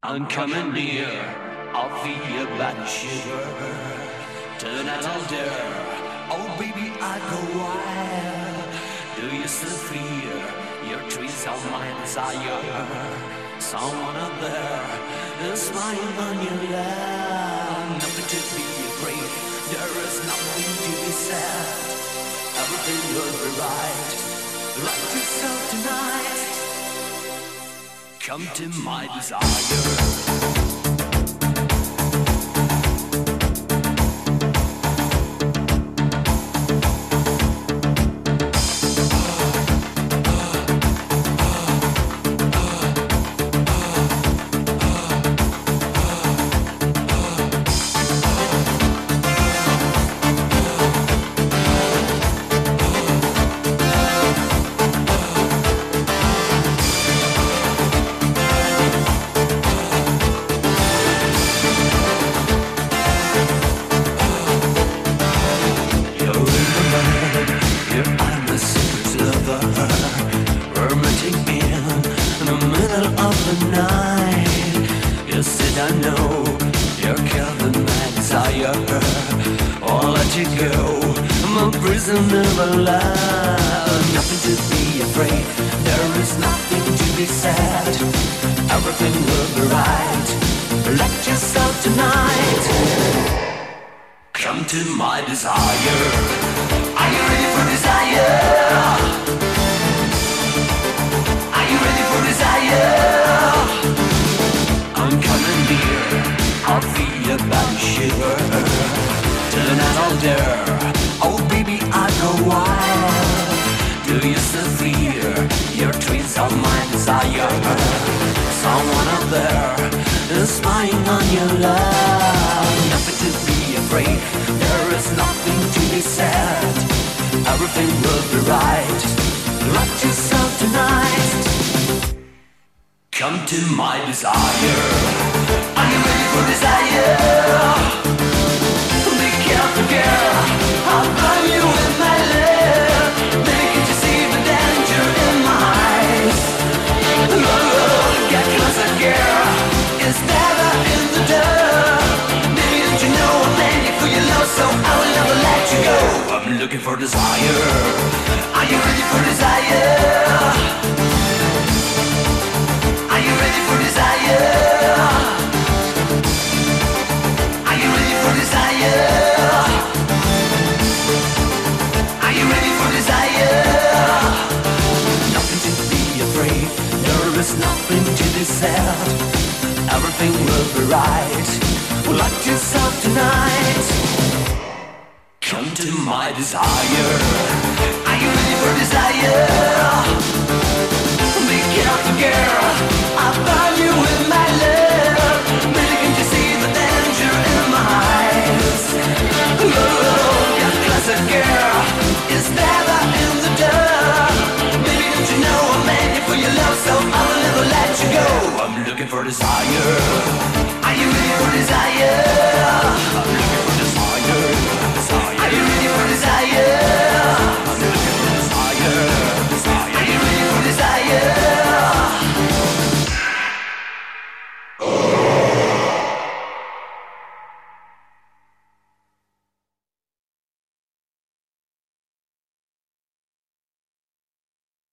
I'm coming near, I'll feel your body shiver. Turn out all dare, oh baby I go wild. Do you still feel your trees are my desire? Someone out there is lying on your lap. Nothing to be afraid, there is nothing to be said. Everything will be right, like yourself tonight. Come to my desire. I know you're killing my desire. I'll let you go, I'm a prisoner of love. Nothing to be afraid, there is nothing to be sad. Everything will be right, let yourself tonight. Come to my desire. Are you ready for desire? Are you ready for desire? I'm coming near, I'll feel your body shiver. Turn out all dare, oh baby I go wild. Do you still fear your dreams are my desire? Someone out there is spying on your love. Nothing to be afraid, there is nothing to be said. Everything will be right, let yourself tonight. Come to my desire. Are you ready for desire? Be careful, girl, I'll burn you in my love. Baby, can't you see the danger in my eyes? Oh, get closer, girl, it's never in the dark. Baby, don't you know I'm landing for your love, so I will never let you go. I'm looking for desire. Are you ready for desire? Are you ready for desire? Are you ready for desire? Are you ready for desire? Nothing to be afraid, there is nothing to be said. Everything will be right, let yourself tonight. Come to my desire. Are you ready for desire? Be careful, girl, I'll burn you with my love. Baby, can't you see the danger in my eyes? Oh, get closer, girl, it's never in the dark. Baby, don't you know I'm made for your love, so I will never let you go. I'm looking for desire. Are you ready for desire?